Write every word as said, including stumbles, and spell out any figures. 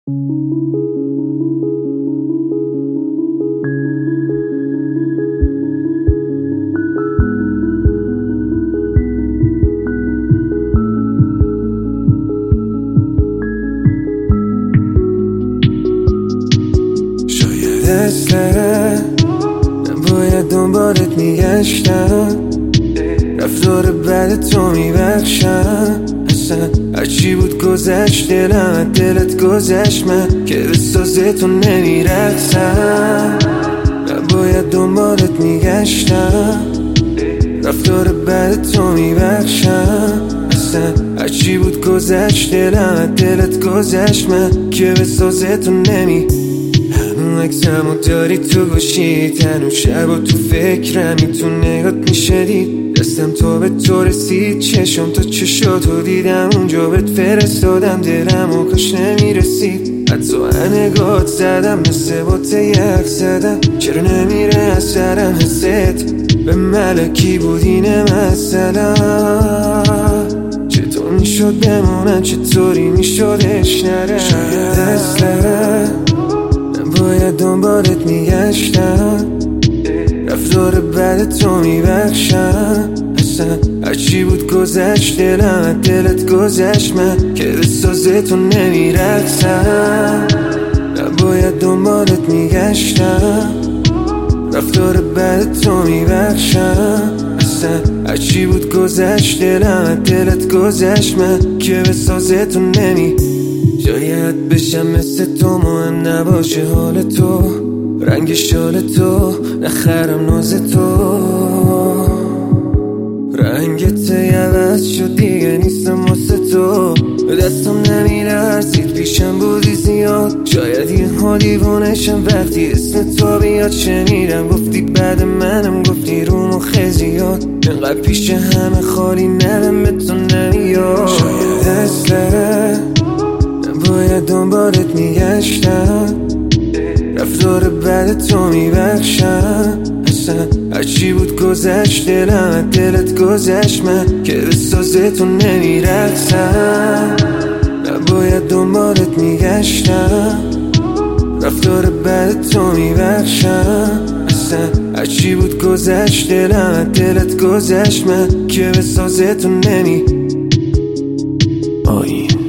شاید اصلا نباید دنبالت میگشتم، رفتار بعد تو میبخشم. اصلا هرچی بود گذشت، دلم دلت گذشت، من که بسازه تو نمیرقصم. نباید دنبالت میگشتم، رفتار بعد تو میبخشم. اصلا هرچی بود گذشت، دلم دلت گذشت، من که بسازه تو نمی هنو اکسمو داری تو گوشید، هنو شب و تو فکرمی، تو نگات میشدید دستم تو به تو رسید، چشم تا چشاتو دیدم اونجا بهت فرستادم، دلم و کاش نمیرسید. حتی نگات زدم مثل باته یک زدم، چرا نمیره از سرم حست به ملکی بود اینه مثلا. چطور میشد بمونم، چطوری میشدش نرم. شاید اصلا نباید دنبالت میگشتم، رفتار بعد تو میبخشم. اصلا هرچی بود گذشت، دلم دلت گذشت، من که بسازه تو نمیرقصم. نباید دنبالت میگشتم، رفتار بعد تو میبخشم. اصلا هرچی بود گذشت، دلم دلت گذشت، من که بسازه تو نمی شاید بشم مثل تو، مهم نباشه حال تو، رنگ شال تو، نخرم ناز تو. رنگت عوض شد دیگه نیستم واسه تو، به دستم نمیرسید پیشم بودی زیاد. شاید یه ها دیوانشم وقتی اسم تو بیاد، شنیدم گفتی بعد منم، گفتی رو مخ زیاد، انقدر پیش همه خالی ندم به تو نمیاد. شاید اصلا نباید دنبالت میگشتم، رفتار بعد تو میبخشم. اصلا هرچی بود گذشت، دلم دلت گذشت، من که بسازه تو نمیرقصم. نباید دنبالت میگشتم، رفتار بعد تو میبخشم. اصلا هرچی بود گذشت، دلم دلت گذشت، من که بسازه تو نمی آینه